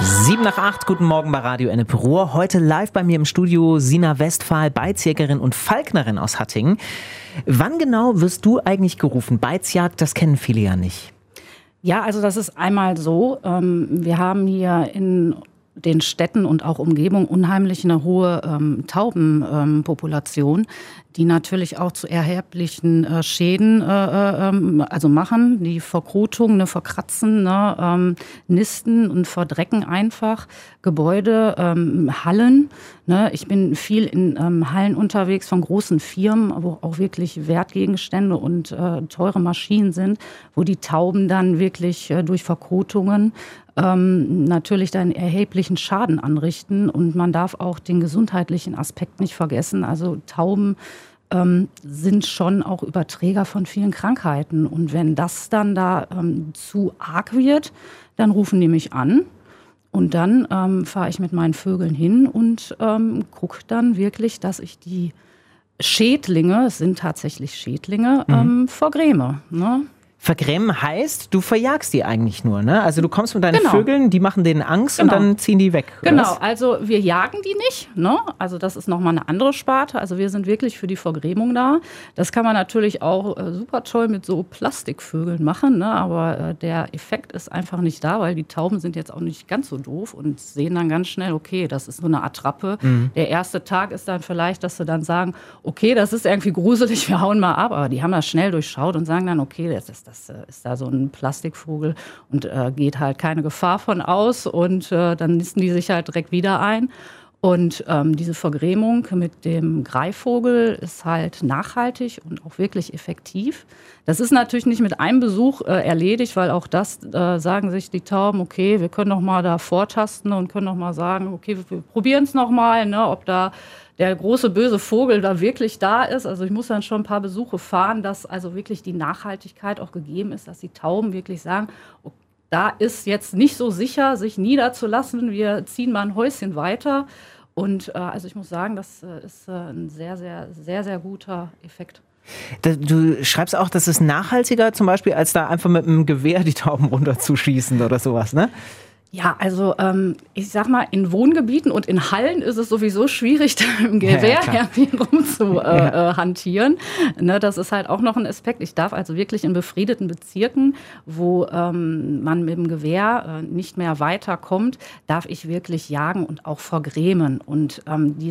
7:08, guten Morgen bei Radio Ennepe Ruhr. Heute live bei mir im Studio Sina Westphal, Beizjägerin und Falknerin aus Hattingen. Wann genau wirst du eigentlich gerufen? Beizjagd, das kennen viele ja nicht. Ja, also das ist einmal so, wir haben hier in den Städten und auch Umgebung unheimlich eine hohe Taubenpopulation, die natürlich auch zu erheblichen Schäden machen, die Verkrotungen, verkratzen, nisten und verdrecken einfach Gebäude, Hallen. Ich bin viel in Hallen unterwegs von großen Firmen, wo auch wirklich Wertgegenstände und teure Maschinen sind, wo die Tauben dann wirklich durch Verkrotungen natürlich dann erheblichen Schaden anrichten. Und man darf auch den gesundheitlichen Aspekt nicht vergessen. Also Tauben sind schon auch Überträger von vielen Krankheiten. Und wenn das dann da zu arg wird, dann rufen die mich an. Und dann fahre ich mit meinen Vögeln hin und gucke dann wirklich, dass ich die Schädlinge, es sind tatsächlich Schädlinge, vergräme. Ne? Vergrämen heißt, du verjagst die eigentlich nur, ne? Also du kommst mit deinen Vögeln, die machen denen Angst und dann ziehen die weg. Genau, also wir jagen die nicht, ne? Also das ist nochmal eine andere Sparte. Also wir sind wirklich für die Vergrämung da. Das kann man natürlich auch super toll mit so Plastikvögeln machen, ne? Aber der Effekt ist einfach nicht da, weil die Tauben sind jetzt auch nicht ganz so doof und sehen dann ganz schnell, okay, das ist so eine Attrappe. Der erste Tag ist dann vielleicht, dass sie dann sagen, okay, das ist irgendwie gruselig, wir hauen mal ab. Aber die haben das schnell durchschaut und sagen dann, okay, das ist da so ein Plastikvogel und geht halt keine Gefahr von aus und dann nisten die sich halt direkt wieder ein. Und diese Vergrämung mit dem Greifvogel ist halt nachhaltig und auch wirklich effektiv. Das ist natürlich nicht mit einem Besuch erledigt, weil auch das sagen sich die Tauben, okay, wir können noch mal da vortasten und können noch mal sagen, okay, wir probieren es noch mal, ne, ob da der große böse Vogel da wirklich da ist. Also ich muss dann schon ein paar Besuche fahren, dass also wirklich die Nachhaltigkeit auch gegeben ist, dass die Tauben wirklich sagen, okay, da ist jetzt nicht so sicher, sich niederzulassen. Wir ziehen mal ein Häuschen weiter. Und also ich muss sagen, das ist ein sehr, sehr, sehr, sehr guter Effekt. Du schreibst auch, das ist nachhaltiger zum Beispiel, als da einfach mit einem Gewehr die Tauben runterzuschießen oder sowas, ne? Ja, also ich sag mal, in Wohngebieten und in Hallen ist es sowieso schwierig, da im Gewehr irgendwie rumzuhantieren. Ne, das ist halt auch noch ein Aspekt. Ich darf also wirklich in befriedeten Bezirken, wo man mit dem Gewehr nicht mehr weiterkommt, darf ich wirklich jagen und auch vergrämen. Und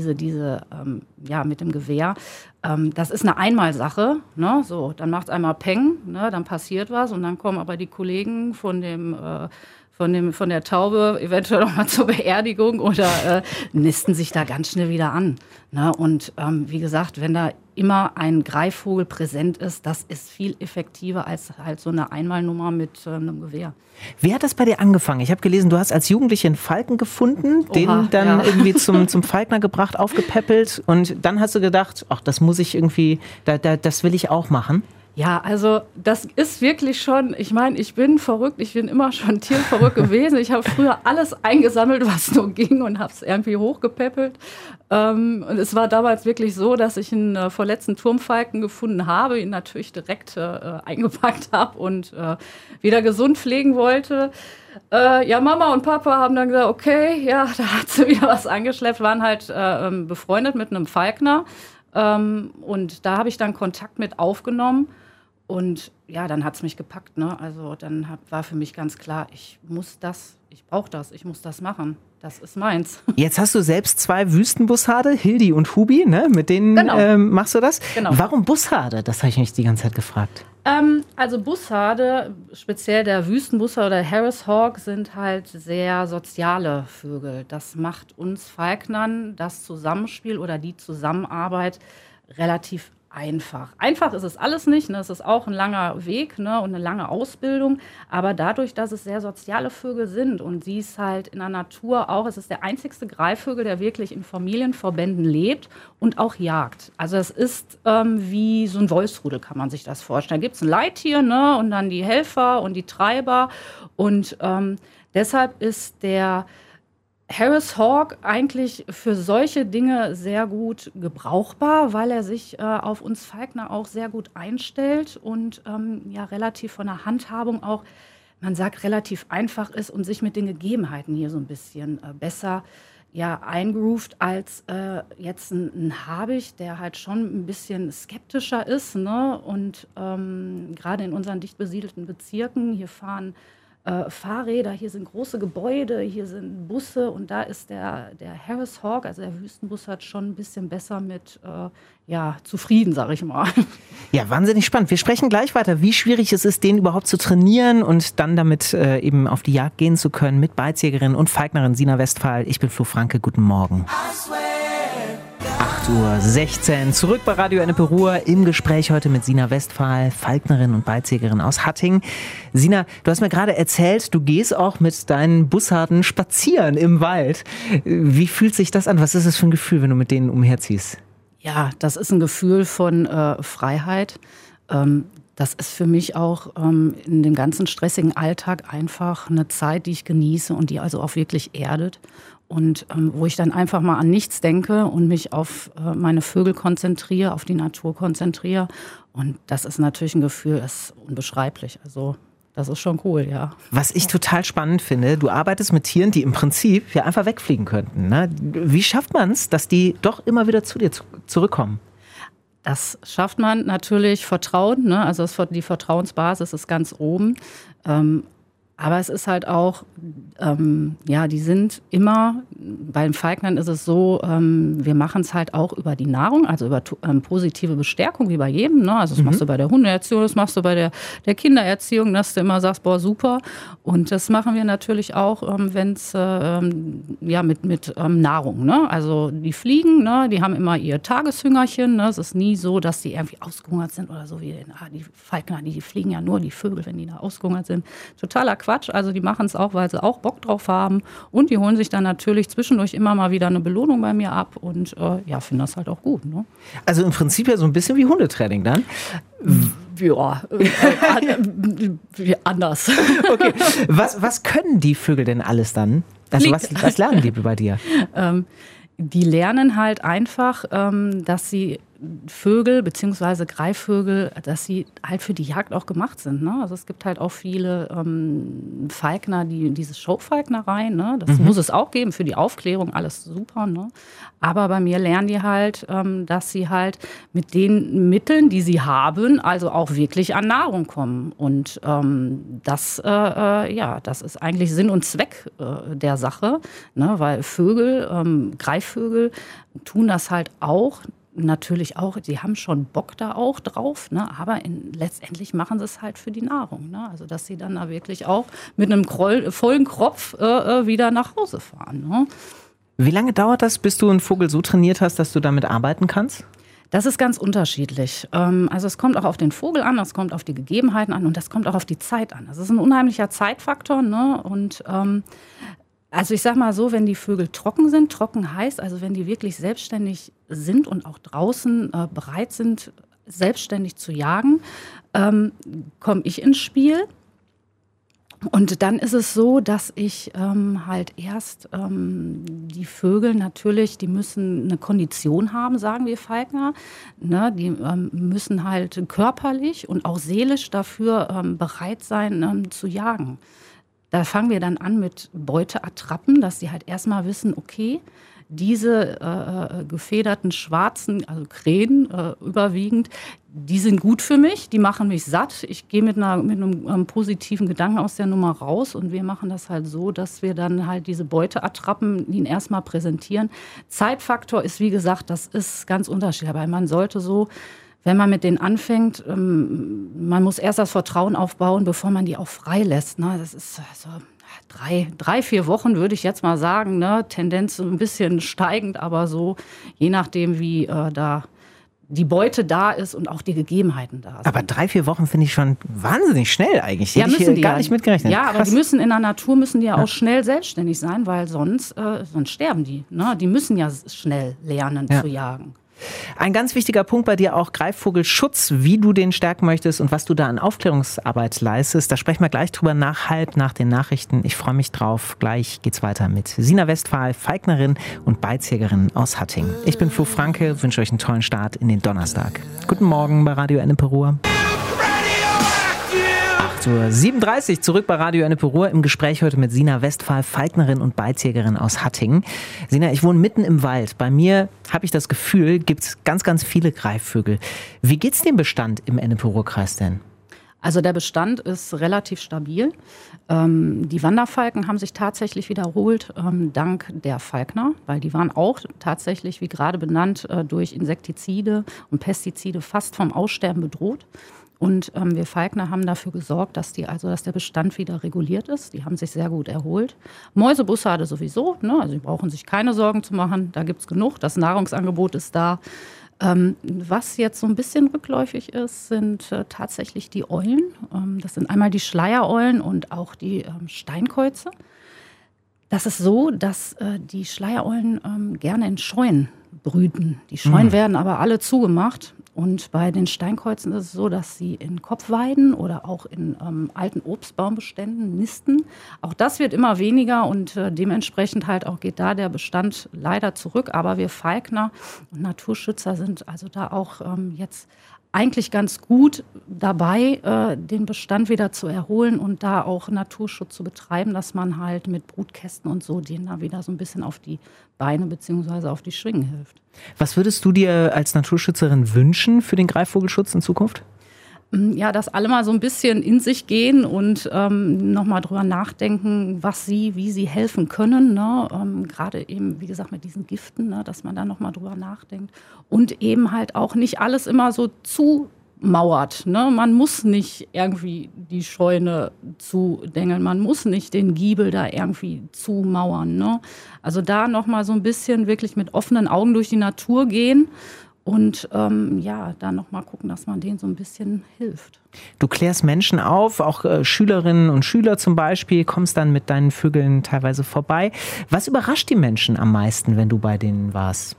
mit dem Gewehr, das ist eine Einmalsache. Ne? So, dann macht es einmal Peng, ne? Dann passiert was und dann kommen aber die Kollegen von der Taube eventuell noch mal zur Beerdigung oder nisten sich da ganz schnell wieder an. Ne? Und wie gesagt, wenn da immer ein Greifvogel präsent ist, das ist viel effektiver als halt so eine Einmalnummer mit einem Gewehr. Wie hat das bei dir angefangen? Ich habe gelesen, du hast als Jugendliche einen Falken gefunden, den dann irgendwie zum Falkner gebracht, aufgepäppelt und dann hast du gedacht, ach, das muss ich irgendwie, das will ich auch machen. Ja, also das ist wirklich schon, ich meine, ich bin verrückt, ich bin immer schon tierverrückt gewesen. Ich habe früher alles eingesammelt, was nur ging und habe es irgendwie hochgepäppelt. Und es war damals wirklich so, dass ich einen verletzten Turmfalken gefunden habe, ihn natürlich direkt eingepackt habe und wieder gesund pflegen wollte. Mama und Papa haben dann gesagt, okay, ja, da hat sie wieder was angeschleppt, waren halt befreundet mit einem Falkner. Und da habe ich dann Kontakt mit aufgenommen. Und ja, dann hat es mich gepackt. Ne? Also dann war für mich ganz klar, ich muss das machen. Das ist meins. Jetzt hast du selbst 2 Wüstenbussarde, Hildi und Hubi, ne? Mit denen machst du das. Genau. Warum Bussarde? Das habe ich mich die ganze Zeit gefragt. Also Bussarde, speziell der Wüstenbussard oder Harris Hawk, sind halt sehr soziale Vögel. Das macht uns Falknern das Zusammenspiel oder die Zusammenarbeit relativ einfach. Einfach ist es alles nicht, ne? Es ist auch ein langer Weg, ne? Und eine lange Ausbildung, aber dadurch, dass es sehr soziale Vögel sind und sie es halt in der Natur auch, es ist der einzigste Greifvogel, der wirklich in Familienverbänden lebt und auch jagt. Also es ist wie so ein Wolfsrudel, kann man sich das vorstellen. Da gibt es ein Leittier, ne? Und dann die Helfer und die Treiber und deshalb ist der Harris Hawk eigentlich für solche Dinge sehr gut gebrauchbar, weil er sich auf uns Falkner auch sehr gut einstellt und relativ von der Handhabung auch man sagt, relativ einfach ist und sich mit den Gegebenheiten hier so ein bisschen besser eingroovt als jetzt ein Habicht, der halt schon ein bisschen skeptischer ist, ne? Und gerade in unseren dicht besiedelten Bezirken, hier fahren Fahrräder, hier sind große Gebäude, hier sind Busse und da ist der Harris Hawk, also der Wüstenbussard, schon ein bisschen besser mit zufrieden, sag ich mal. Ja, wahnsinnig spannend. Wir sprechen gleich weiter, wie schwierig es ist, den überhaupt zu trainieren und dann damit eben auf die Jagd gehen zu können mit Beizjägerin und Falknerin Sina Westphal. Ich bin Flo Franke, guten Morgen. 8:16 Uhr, zurück bei Radio Ennepe Ruhr im Gespräch heute mit Sina Westphal, Falknerin und Beizjägerin aus Hattingen. Sina, du hast mir gerade erzählt, du gehst auch mit deinen Bussarden spazieren im Wald. Wie fühlt sich das an? Was ist das für ein Gefühl, wenn du mit denen umherziehst? Ja, das ist ein Gefühl von Freiheit. Das ist für mich auch in dem ganzen stressigen Alltag einfach eine Zeit, die ich genieße und die also auch wirklich erdet. Und wo ich dann einfach mal an nichts denke und mich auf meine Vögel konzentriere, auf die Natur konzentriere. Und das ist natürlich ein Gefühl, das ist unbeschreiblich. Also das ist schon cool, ja. Was ich total spannend finde, du arbeitest mit Tieren, die im Prinzip ja einfach wegfliegen könnten, ne? Wie schafft man es, dass die doch immer wieder zu dir zurückkommen? Das schafft man natürlich Vertrauen, ne? Also die Vertrauensbasis ist ganz oben. Aber es ist halt auch, die sind immer, bei den Falknern ist es so, wir machen es halt auch über die Nahrung, also über positive Bestärkung, wie bei jedem, ne? Also das machst du bei der Hundeerziehung, das machst du bei der Kindererziehung, dass du immer sagst, boah, super. Und das machen wir natürlich auch, wenn es, mit Nahrung, ne? Also die fliegen, ne? Die haben immer ihr Tageshüngerchen, ne? Es ist nie so, dass die irgendwie ausgehungert sind oder so wie die Falkner, die fliegen ja nur, die Vögel, wenn die da ausgehungert sind. Totaler Quatsch. Also die machen es auch, weil sie auch Bock drauf haben und die holen sich dann natürlich zwischendurch immer mal wieder eine Belohnung bei mir ab und finden das halt auch gut. Ne? Also im Prinzip ja so ein bisschen wie Hundetraining dann? Ja, anders. Okay, was können die Vögel denn alles dann? Also was lernen die bei dir? Die lernen halt einfach, dass sie Vögel bzw. Greifvögel, dass sie halt für die Jagd auch gemacht sind. Ne? Also es gibt halt auch viele Falkner, diese Showfalknerei, ne? Das muss es auch geben für die Aufklärung, alles super. Ne? Aber bei mir lernen die halt, dass sie halt mit den Mitteln, die sie haben, also auch wirklich an Nahrung kommen. Und das ist eigentlich Sinn und Zweck der Sache, ne? Weil Vögel, Greifvögel tun das halt auch. Natürlich auch, die haben schon Bock da auch drauf, ne? Aber letztendlich machen sie es halt für die Nahrung. Ne? Also dass sie dann da wirklich auch mit einem vollen Kropf wieder nach Hause fahren. Ne? Wie lange dauert das, bis du einen Vogel so trainiert hast, dass du damit arbeiten kannst? Das ist ganz unterschiedlich. Also es kommt auch auf den Vogel an, es kommt auf die Gegebenheiten an und das kommt auch auf die Zeit an. Das ist ein unheimlicher Zeitfaktor, ne? Und also ich sag mal so, wenn die Vögel trocken heißt, also wenn die wirklich selbstständig sind und auch draußen bereit sind, selbstständig zu jagen, komme ich ins Spiel. Und dann ist es so, dass ich halt erst die Vögel natürlich, die müssen eine Kondition haben, sagen wir Falkner. Ne? Die müssen halt körperlich und auch seelisch dafür bereit sein zu jagen. Da fangen wir dann an mit Beuteattrappen, dass sie halt erstmal wissen, okay, diese gefederten schwarzen, also Krähen überwiegend, die sind gut für mich, die machen mich satt. Ich gehe mit einem positiven Gedanken aus der Nummer raus und wir machen das halt so, dass wir dann halt diese Beuteattrappen ihnen erstmal präsentieren. Zeitfaktor ist, wie gesagt, das ist ganz unterschiedlich, aber man sollte so, wenn man mit denen anfängt, man muss erst das Vertrauen aufbauen, bevor man die auch freilässt. Ne? Das ist so 3-4 Wochen, würde ich jetzt mal sagen. Ne? Tendenz ein bisschen steigend, aber so, je nachdem, wie da die Beute da ist und auch die Gegebenheiten da sind. Aber 3-4 Wochen finde ich schon wahnsinnig schnell eigentlich. Hätte ich hier gar nicht mitgerechnet. Ja, aber die müssen in der Natur auch schnell selbstständig sein, weil sonst sterben die. Ne? Die müssen ja schnell lernen zu jagen. Ein ganz wichtiger Punkt bei dir auch Greifvogelschutz, wie du den stärken möchtest und was du da an Aufklärungsarbeit leistest. Da sprechen wir gleich drüber nach den Nachrichten. Ich freue mich drauf. Gleich geht's weiter mit Sina Westphal, Falknerin und Beizjägerin aus Hattingen. Ich bin Flo Franke, wünsche euch einen tollen Start in den Donnerstag. Guten Morgen bei Radio Ennepe Ruhr. 8:37 Uhr zurück bei Radio Ennepe-Ruhr im Gespräch heute mit Sina Westphal, Falknerin und Beizjägerin aus Hattingen. Sina, ich wohne mitten im Wald. Bei mir habe ich das Gefühl, gibt es ganz, ganz viele Greifvögel. Wie geht's dem Bestand im Ennepe-Ruhr-Kreis denn? Also der Bestand ist relativ stabil. Die Wanderfalken haben sich tatsächlich wiederholt, dank der Falkner, weil die waren auch tatsächlich, wie gerade benannt, durch Insektizide und Pestizide fast vom Aussterben bedroht. Und wir Falkner haben dafür gesorgt, dass der Bestand wieder reguliert ist. Die haben sich sehr gut erholt. Mäusebussarde sowieso, ne? Also die brauchen sich keine Sorgen zu machen. Da gibt es genug. Das Nahrungsangebot ist da. Was jetzt so ein bisschen rückläufig ist, sind tatsächlich die Eulen. Das sind einmal die Schleiereulen und auch die Steinkäuze. Das ist so, dass die Schleiereulen gerne in Scheunen brüten. Die Scheunen werden aber alle zugemacht. Und bei den Steinkäuzen ist es so, dass sie in Kopfweiden oder auch in alten Obstbaumbeständen nisten. Auch das wird immer weniger und dementsprechend halt auch geht da der Bestand leider zurück. Aber wir Falkner und Naturschützer sind also da auch jetzt eigentlich ganz gut dabei, den Bestand wieder zu erholen und da auch Naturschutz zu betreiben, dass man halt mit Brutkästen und so denen da wieder so ein bisschen auf die Beine bzw. auf die Schwingen hilft. Was würdest du dir als Naturschützerin wünschen für den Greifvogelschutz in Zukunft? Ja, dass alle mal so ein bisschen in sich gehen und nochmal drüber nachdenken, wie sie helfen können. Ne? Gerade eben, wie gesagt, mit diesen Giften, ne? Dass man da nochmal drüber nachdenkt. Und eben halt auch nicht alles immer so zumauert. Ne? Man muss nicht irgendwie die Scheune zudengeln, man muss nicht den Giebel da irgendwie zumauern. Ne? Also da nochmal so ein bisschen wirklich mit offenen Augen durch die Natur gehen. Und da nochmal gucken, dass man denen so ein bisschen hilft. Du klärst Menschen auf, auch Schülerinnen und Schüler zum Beispiel, kommst dann mit deinen Vögeln teilweise vorbei. Was überrascht die Menschen am meisten, wenn du bei denen warst?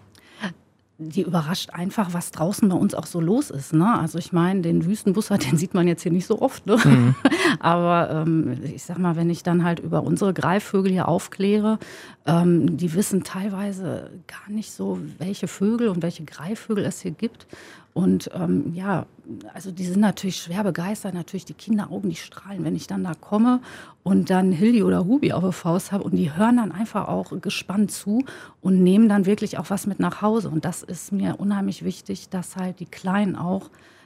Die überrascht einfach, was draußen bei uns auch so los ist. Ne? Also ich meine, den Wüstenbussard, den sieht man jetzt hier nicht so oft. Ne? Mhm. Aber ich sag mal, wenn ich dann halt über unsere Greifvögel hier aufkläre, die wissen teilweise gar nicht so, welche Vögel und welche Greifvögel es hier gibt. Und also die sind natürlich schwer begeistert, natürlich die Kinderaugen, die strahlen, wenn ich dann da komme und dann Hildi oder Hubi auf der Faust habe und die hören dann einfach auch gespannt zu und nehmen dann wirklich auch was mit nach Hause. Und das ist mir unheimlich wichtig, dass halt die Kleinen auch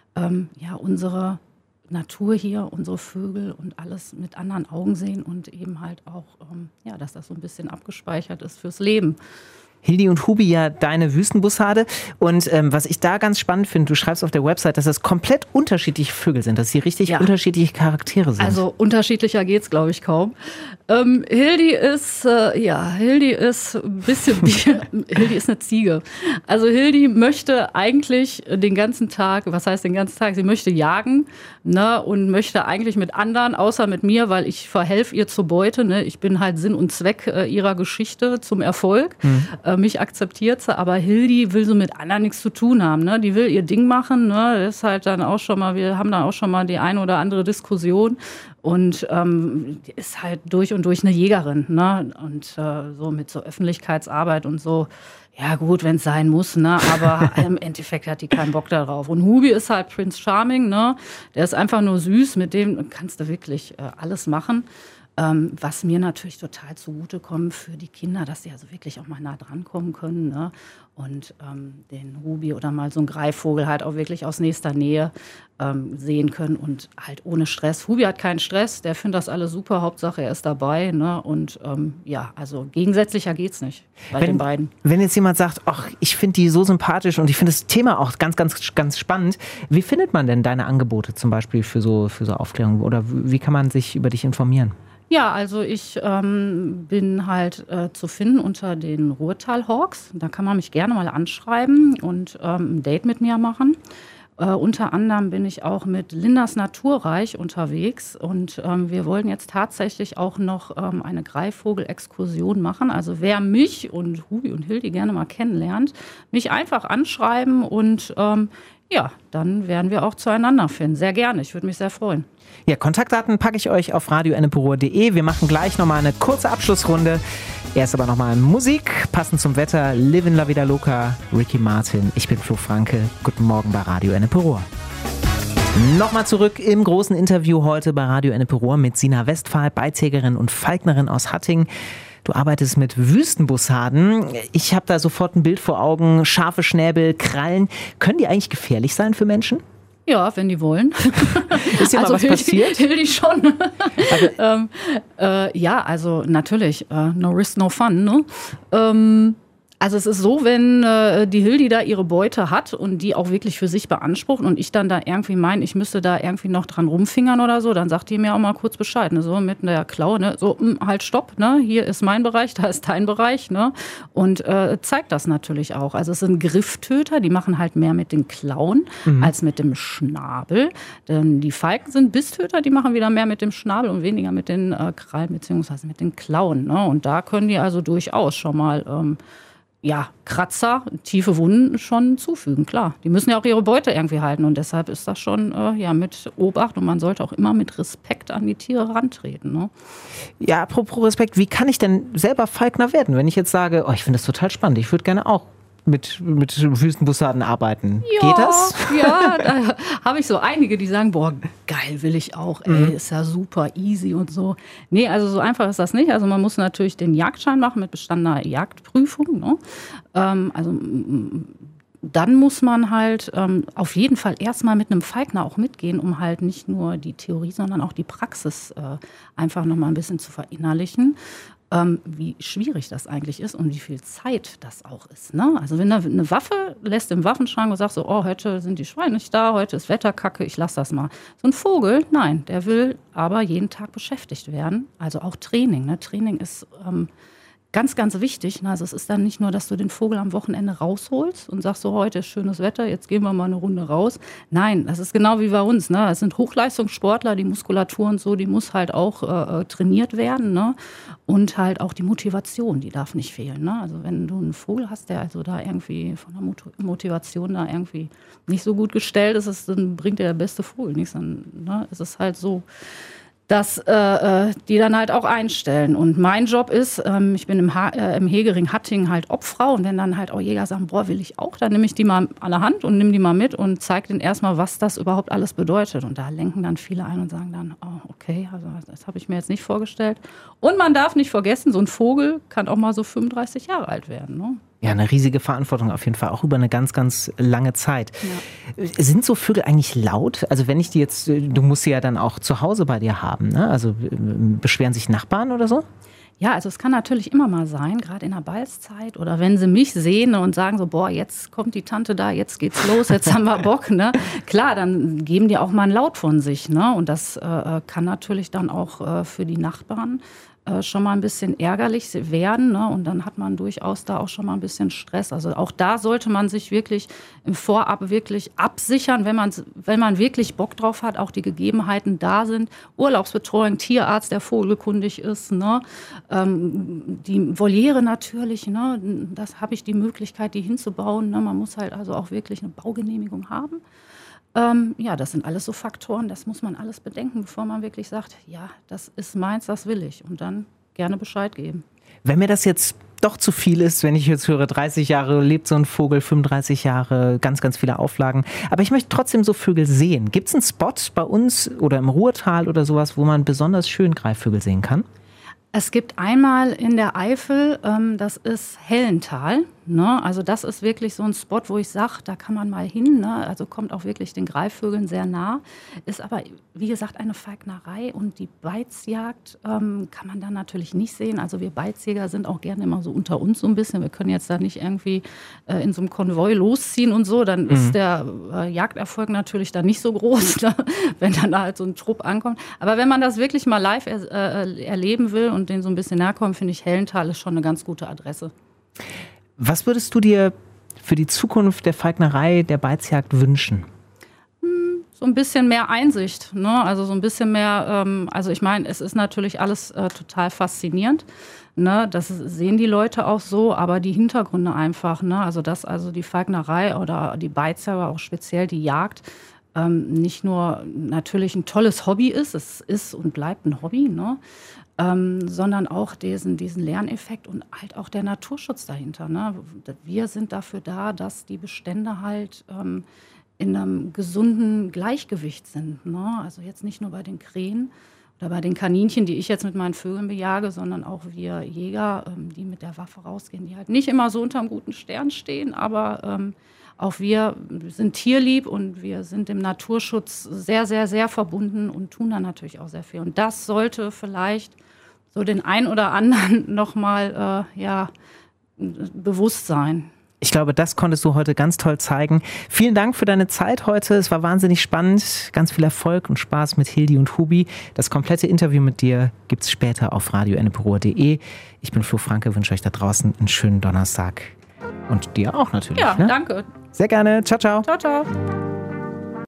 unsere Natur hier, unsere Vögel und alles mit anderen Augen sehen und eben halt auch, dass das so ein bisschen abgespeichert ist fürs Leben. Hildi und Hubi, ja deine Wüstenbussarde. Und was ich da ganz spannend finde, du schreibst auf der Website, dass das komplett unterschiedliche Vögel sind, dass sie richtig unterschiedliche Charaktere sind. Also unterschiedlicher geht's, glaube ich, kaum. Hildi ist ein bisschen Hildi ist eine Ziege. Also Hildi möchte eigentlich den ganzen Tag, was heißt den ganzen Tag? Sie möchte jagen, ne, und möchte eigentlich mit anderen, außer mit mir, weil ich verhelfe ihr zur Beute. Ne? Ich bin halt Sinn und Zweck ihrer Geschichte zum Erfolg. Mich akzeptiert sie, aber Hildi will so mit anderen nichts zu tun haben. Ne? Die will ihr Ding machen. Ne? Das ist halt dann auch schon mal, wir haben dann auch schon mal die eine oder andere Diskussion und die ist halt durch und durch eine Jägerin. Ne? Und so mit so Öffentlichkeitsarbeit und so. Ja gut, wenn es sein muss, ne? Aber im Endeffekt hat die keinen Bock darauf. Und Hubi ist halt Prince Charming, ne? Der ist einfach nur süß, mit dem kannst du wirklich alles machen. Was mir natürlich total zugutekommt für die Kinder, dass sie also wirklich auch mal nah dran kommen können, ne? Und den Hubi oder mal so einen Greifvogel halt auch wirklich aus nächster Nähe sehen können und halt ohne Stress. Hubi hat keinen Stress, der findet das alles super, Hauptsache er ist dabei, ne? Und also gegensätzlicher geht's nicht bei den beiden. Wenn jetzt jemand sagt, ach, ich finde die so sympathisch und ich finde das Thema auch ganz, ganz, ganz spannend, wie findet man denn deine Angebote zum Beispiel für so Aufklärung oder wie kann man sich über dich informieren? Ja, also ich bin halt zu finden unter den Ruhrtal-Hawks. Da kann man mich gerne mal anschreiben und ein Date mit mir machen. Unter anderem bin ich auch mit Lindas Naturreich unterwegs und wir wollen jetzt tatsächlich auch noch eine Greifvogel-Exkursion machen. Also wer mich und Hubi und Hildi gerne mal kennenlernt, mich einfach anschreiben und dann werden wir auch zueinander finden. Sehr gerne, ich würde mich sehr freuen. Ja, Kontaktdaten packe ich euch auf radioennepe-ruhr.de. Wir machen gleich nochmal eine kurze Abschlussrunde. Erst aber nochmal Musik, passend zum Wetter. Livin' La Vida Loca, Ricky Martin. Ich bin Flo Franke. Guten Morgen bei Radio Ennepe-Ruhr. Nochmal zurück im großen Interview heute bei Radio Ennepe Ruhr mit Sina Westphal, Beizjägerin und Falknerin aus Hattingen. Du arbeitest mit Wüstenbussarden. Ich habe da sofort ein Bild vor Augen. Scharfe Schnäbel, Krallen. Können die eigentlich gefährlich sein für Menschen? Ja, wenn die wollen. Ist dir mal was passiert? Will die schon. Ja, also natürlich. No risk, no fun. Ne? Also es ist so, wenn die Hildi da ihre Beute hat und die auch wirklich für sich beansprucht und ich dann da irgendwie meine, ich müsste da irgendwie noch dran rumfingern oder so, dann sagt die mir auch mal kurz Bescheid, ne? So mit der Klaue, ne? So halt stopp, ne? Hier ist mein Bereich, da ist dein Bereich, ne? Und zeigt das natürlich auch. Also es sind Grifftöter, die machen halt mehr mit den Klauen als mit dem Schnabel. Denn die Falken sind Bisstöter, die machen wieder mehr mit dem Schnabel und weniger mit den Krallen bzw. mit den Klauen, ne? Und da können die also durchaus schon mal Kratzer, tiefe Wunden schon zufügen, klar. Die müssen ja auch ihre Beute irgendwie halten und deshalb ist das schon mit Obacht und man sollte auch immer mit Respekt an die Tiere rantreten. Ne? Ja, apropos Respekt, wie kann ich denn selber Falkner werden, wenn ich jetzt sage, ich finde das total spannend, ich würde gerne auch mit Wüstenbussarden arbeiten. Ja, geht das? Ja, da habe ich so einige, die sagen, boah, geil, will ich auch, ist ja super easy und so. Nee, also so einfach ist das nicht. Also man muss natürlich den Jagdschein machen mit bestandener Jagdprüfung. Ne? Dann muss man halt auf jeden Fall erstmal mit einem Falkner auch mitgehen, um halt nicht nur die Theorie, sondern auch die Praxis einfach nochmal ein bisschen zu verinnerlichen. Wie schwierig das eigentlich ist und wie viel Zeit das auch ist. Ne? Also wenn du eine Waffe lässt im Waffenschrank und sagst so, heute sind die Schweine nicht da, heute ist Wetterkacke, ich lasse das mal. So ein Vogel, nein, der will aber jeden Tag beschäftigt werden. Also auch Training. Ne? Training ist ganz, ganz wichtig. Also es ist dann nicht nur, dass du den Vogel am Wochenende rausholst und sagst so, heute ist schönes Wetter, jetzt gehen wir mal eine Runde raus. Nein, das ist genau wie bei uns. Ne? Es sind Hochleistungssportler, die Muskulatur und so, die muss halt auch trainiert werden. Ne? Und halt auch die Motivation, die darf nicht fehlen. Ne? Also wenn du einen Vogel hast, der also da irgendwie von der Motivation da irgendwie nicht so gut gestellt ist, dann bringt dir der beste Vogel nichts. Dann ist es halt so, dass die dann halt auch einstellen. Und mein Job ist, ich bin im Hegering Hattingen halt Obfrau und wenn dann halt auch Jäger sagen, boah, will ich auch, dann nehme ich die mal an der Hand und nehme die mal mit und zeige denen erstmal, was das überhaupt alles bedeutet. Und da lenken dann viele ein und sagen dann, okay, also das habe ich mir jetzt nicht vorgestellt. Und man darf nicht vergessen, so ein Vogel kann auch mal so 35 Jahre alt werden, ne? Ja, eine riesige Verantwortung auf jeden Fall, auch über eine ganz, ganz lange Zeit. Ja. Sind so Vögel eigentlich laut? Also wenn ich die jetzt, du musst sie ja dann auch zu Hause bei dir haben, ne? Also beschweren sich Nachbarn oder so? Ja, also es kann natürlich immer mal sein, gerade in der Balzzeit oder wenn sie mich sehen und sagen so, boah, jetzt kommt die Tante da, jetzt geht's los, jetzt haben wir Bock, ne? Klar, dann geben die auch mal einen Laut von sich, ne? Und das kann natürlich dann auch für die Nachbarn schon mal ein bisschen ärgerlich werden, ne? Und dann hat man durchaus da auch schon mal ein bisschen Stress. Also auch da sollte man sich wirklich im Vorab wirklich absichern, wenn man wirklich Bock drauf hat, auch die Gegebenheiten da sind. Urlaubsbetreuung, Tierarzt, der vogelkundig ist, ne? Die Voliere natürlich, ne? Das habe ich die Möglichkeit, die hinzubauen, ne? Man muss halt also auch wirklich eine Baugenehmigung haben. Das sind alles so Faktoren, das muss man alles bedenken, bevor man wirklich sagt, ja, das ist meins, das will ich. Und dann gerne Bescheid geben. Wenn mir das jetzt doch zu viel ist, wenn ich jetzt höre, 30 Jahre lebt so ein Vogel, 35 Jahre, ganz, ganz viele Auflagen. Aber ich möchte trotzdem so Vögel sehen. Gibt es einen Spot bei uns oder im Ruhrtal oder sowas, wo man besonders schön Greifvögel sehen kann? Es gibt einmal in der Eifel, das ist Hellental. Ne? Also das ist wirklich so ein Spot, wo ich sage, da kann man mal hin. Ne? Also kommt auch wirklich den Greifvögeln sehr nah. Ist aber, wie gesagt, eine Falknerei und die Beizjagd kann man dann natürlich nicht sehen. Also wir Beizjäger sind auch gerne immer so unter uns so ein bisschen. Wir können jetzt da nicht irgendwie in so einem Konvoi losziehen und so. Dann ist der Jagderfolg natürlich dann nicht so groß, ne? Wenn dann da halt so ein Trupp ankommt. Aber wenn man das wirklich mal live erleben will und denen so ein bisschen nahe kommen, finde ich, Hellental ist schon eine ganz gute Adresse. Was würdest du dir für die Zukunft der Falknerei, der Beizjagd wünschen? So ein bisschen mehr Einsicht, ne? Also so ein bisschen mehr, also ich meine, es ist natürlich alles total faszinierend, ne? Das sehen die Leute auch so, aber die Hintergründe einfach, ne? Also dass also die Falknerei oder die Beizer, aber auch speziell die Jagd nicht nur natürlich ein tolles Hobby ist, es ist und bleibt ein Hobby, ne? Sondern auch diesen Lerneffekt und halt auch der Naturschutz dahinter. Ne? Wir sind dafür da, dass die Bestände halt in einem gesunden Gleichgewicht sind. Ne? Also jetzt nicht nur bei den Krähen oder bei den Kaninchen, die ich jetzt mit meinen Vögeln bejage, sondern auch wir Jäger, die mit der Waffe rausgehen, die halt nicht immer so unterm guten Stern stehen, aber auch wir sind tierlieb und wir sind dem Naturschutz sehr, sehr, sehr verbunden und tun da natürlich auch sehr viel. Und das sollte vielleicht so den einen oder anderen nochmal bewusst sein. Ich glaube, das konntest du heute ganz toll zeigen. Vielen Dank für deine Zeit heute. Es war wahnsinnig spannend. Ganz viel Erfolg und Spaß mit Hildi und Hubi. Das komplette Interview mit dir gibt es später auf radioenneperuhr.de. Ich bin Flo Franke, wünsche euch da draußen einen schönen Donnerstag. Und dir auch natürlich. Ja, ne? Danke. Sehr gerne. Ciao, ciao. Ciao, ciao.